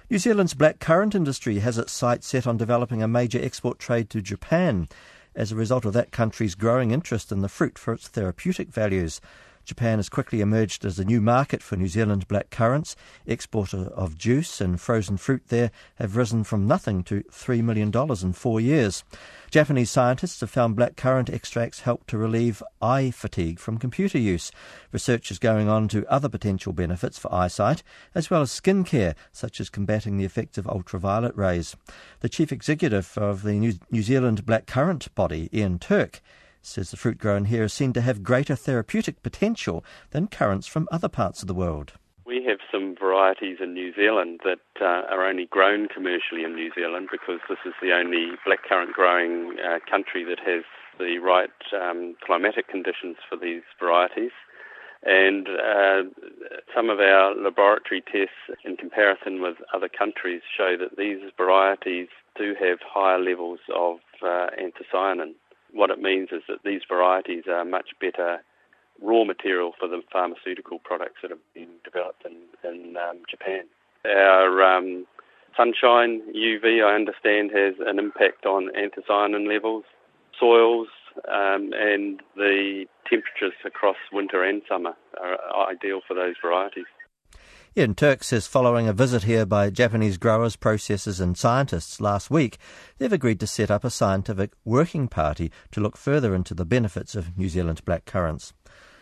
New Zealand's blackcurrant industry has its sights set on developing a major export trade to Japan as a result of that country's growing interest in the fruit for its therapeutic values. Japan has quickly emerged as a new market for New Zealand blackcurrants. Export of juice and frozen fruit there have risen from nothing to $3 million in 4 years. Japanese scientists have found blackcurrant extracts help to relieve eye fatigue from computer use. Research is going on to other potential benefits for eyesight, as well as skin care, such as combating the effects of ultraviolet rays. The chief executive of the New Zealand blackcurrant body, Ian Turk, says the fruit grown here is seen to have greater therapeutic potential than currants from other parts of the world. We have some varieties in New Zealand that are only grown commercially in New Zealand because this is the only blackcurrant growing country that has the right climatic conditions for these varieties. And some of our laboratory tests in comparison with other countries show that these varieties do have higher levels of anthocyanin. What it means is that these varieties are much better raw material for the pharmaceutical products that have been developed in Japan. Our sunshine, UV, I understand, has an impact on anthocyanin levels, soils, and the temperatures across winter and summer are ideal for those varieties. Ian Turk says following a visit here by Japanese growers, processors and scientists last week, they've agreed to set up a scientific working party to look further into the benefits of New Zealand blackcurrants.